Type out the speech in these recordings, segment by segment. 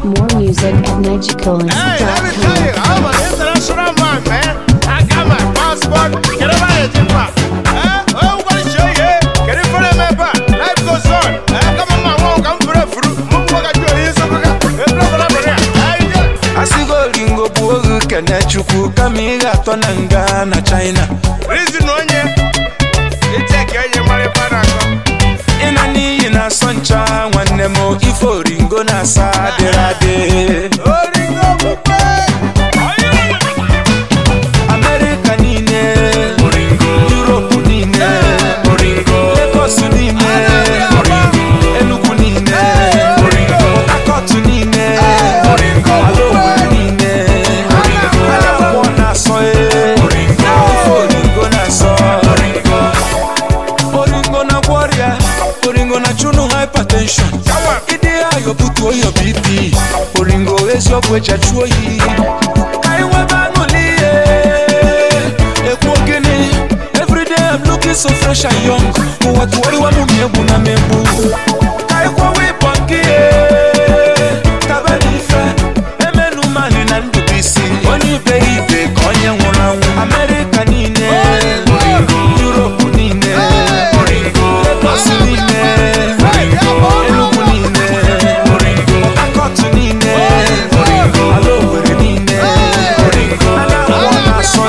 More music at NigerCoolest.com. Hey, let me tell you, I'm an international man. I got my passport. Get over here, Jimpa. Oh, what is your year? Get it for the member. Life goes on. Come on, my walk. I'm for a fruit. Asigo lingo buogu kene chuku kamiga tonanga na China. Reason onye. Iteke yenye mare parako. Inani ina soncha wanemo ifo ringo na saderade. Ringo bupe. America nine, Europe nine, Lagos nine, Enugu nine, Akọtu nine, Alowe nine, Adapo na so ifo ringo na so. Oringo na warrior, oringo na chunu hypertension. Idea yo butu yo BP, oringo ezio kwecha chuoyi. Kaiwa every day I'm looking so fresh and young. What worry wa mumiebu na mebu. Kaikwa we punky Kabani fe Emenu mani na ndubisi. Oni baby konye wulawu. America nine, Europe nine, Lagos nine, Enugu nine, Akọtu nine, Alowe nine, Adapo na so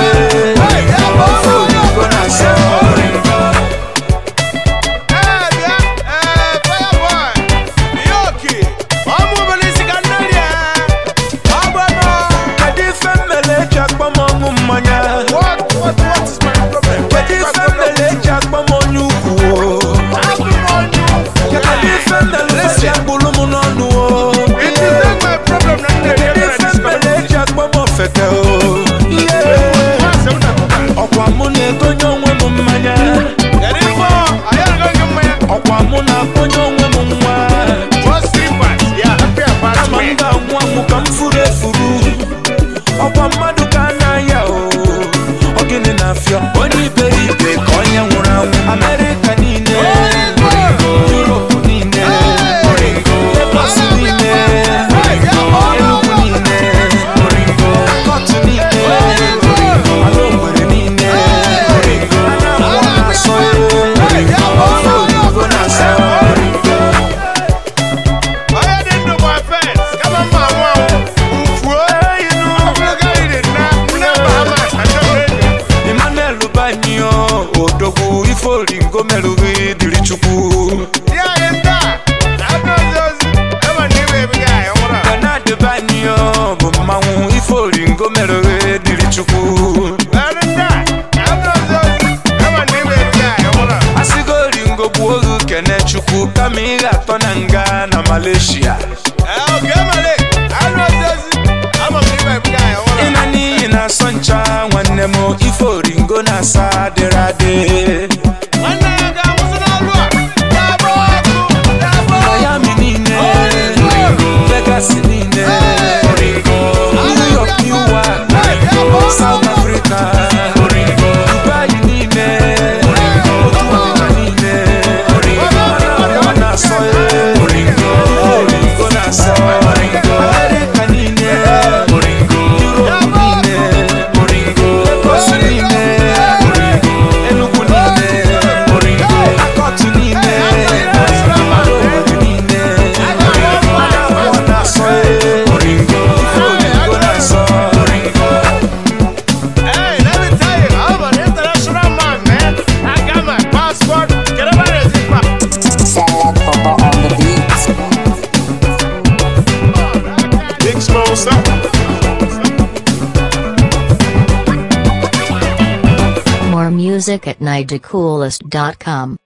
Kamiga tonanga na Malaysia. Okay, Malay. I'm a guy. Inani ina soncha wanemo ifo ringo na saderade. Miami nine, Vegas nine, New York New York, South Africa, Dubai nine, Otuama nine. More music at NigerCoolest.com.